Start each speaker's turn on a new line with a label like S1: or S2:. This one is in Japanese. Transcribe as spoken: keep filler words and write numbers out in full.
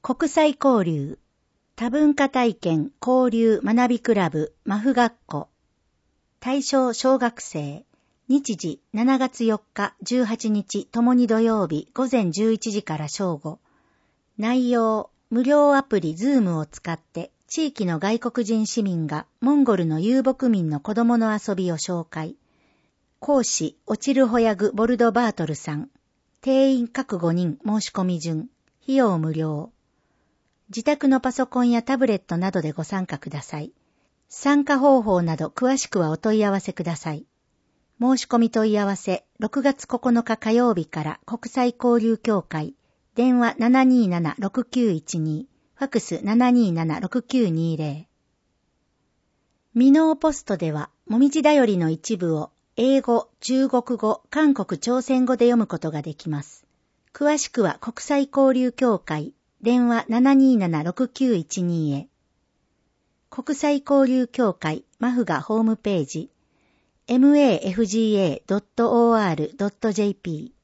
S1: 国際交流多文化体験交流学びクラブマフ学校対象小学生日時しちがつよっかじゅうはちにちともに土曜日午前じゅういちじから正午。内容無料アプリ Zoom を使って地域の外国人市民がモンゴルの遊牧民の子供の遊びを紹介。講師オチルホヤグボルドバートルさん。定員各ごにん申し込み順。費用無料。自宅のパソコンやタブレットなどでご参加ください。参加方法など詳しくはお問い合わせください。申し込み問い合わせろくがつここのか火曜日から国際交流協会電話 ななにーななろくきゅういちに ファクス ななにーななろくきゅうにーゼロ。ミノーポストではもみじだよりの一部を英語、中国語、韓国朝鮮語で読むことができます。詳しくは国際交流協会電話 ななにーななろくきゅういちに へ。国際交流協会マフガホームページ マフガドットオーアールドットジェーピー